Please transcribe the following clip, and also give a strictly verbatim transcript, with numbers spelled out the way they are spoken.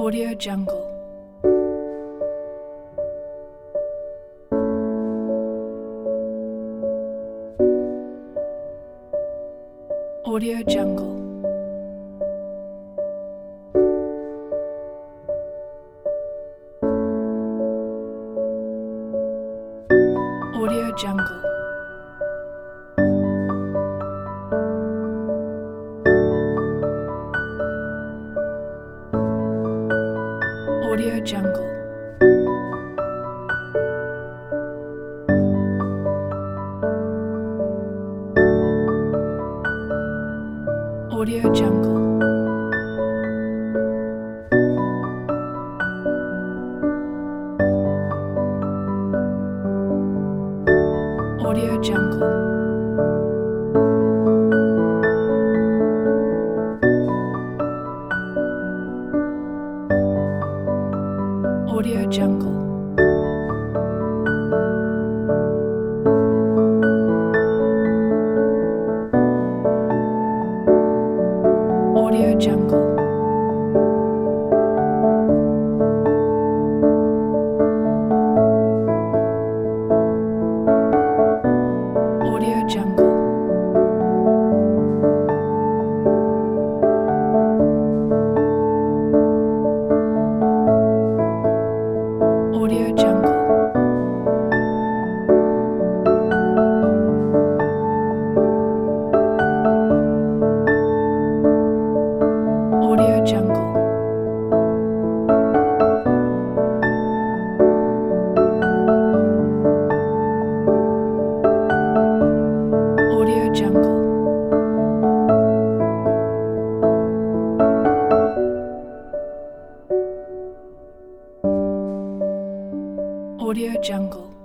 Audio Jungle. Audio Jungle. Audio Jungle. Audio Jungle. Audio Jungle. Audio Jungle. Audio Jungle. Audio Jungle. Audio Jungle. Audio Jungle. Audio Jungle. Audio Jungle. Audio Jungle.